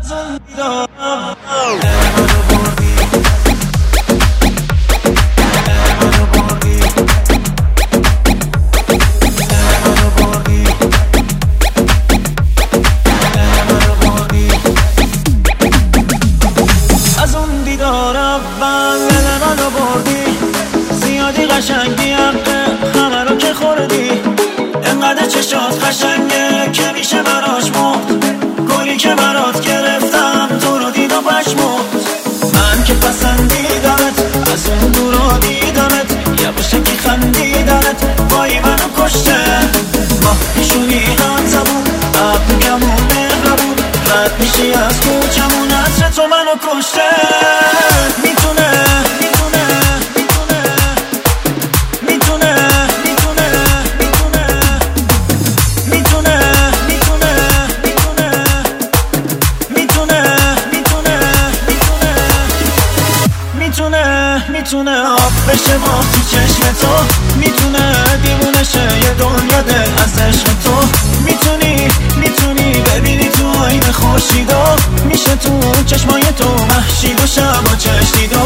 قشنگی همه رو که خوردی، انقدر چشات قشنگه که میشه براش مرد. گلی که برات گرفتم تو رو دید و پشمرد. من که پسندیدمت از اون دورا دیدمت، یه بشکی خندیدمت وای منو کشته. ما پیشونی هم زبون ابروگمون مهربون، رد میشی از کوچمون عطر تو منو کشته. میتونه میتونه آب بشه ما تو چشم تو، میتونه دیوونه شه یه دنیا دل از عشق تو. میتونی ببینی تو آینه خورشیدو، میشه تو چشمای تو مهشید و شب و چشیدو.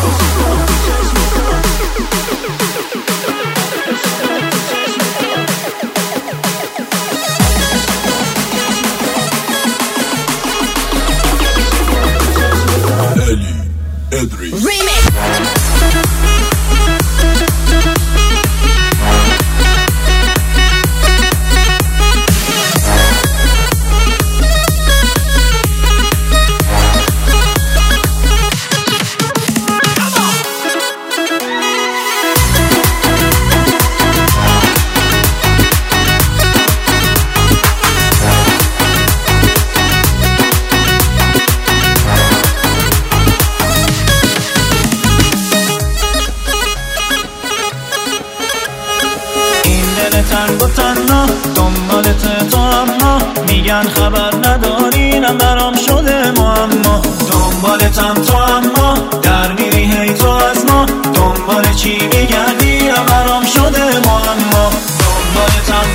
تنگ و تنها دنبالت تو، اما میگن خبر ندارینم برام شده معما. دنبالتم تو اما در میری هی تو از ما، دنبال چی میگردی برام شده معما. دنبالتم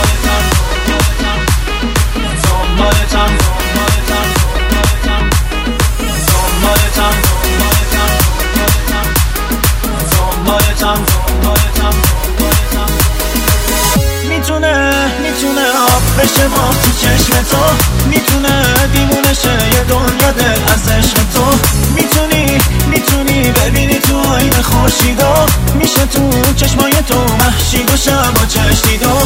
میتونه آب بشه ما تو چشم تو، میتونه دیوونه شه یه دنیا دل از عشق تو. میتونی ببینی تو آینه خورشیدو، میشه تو چشمای تو مهشید و شب و چشیدو.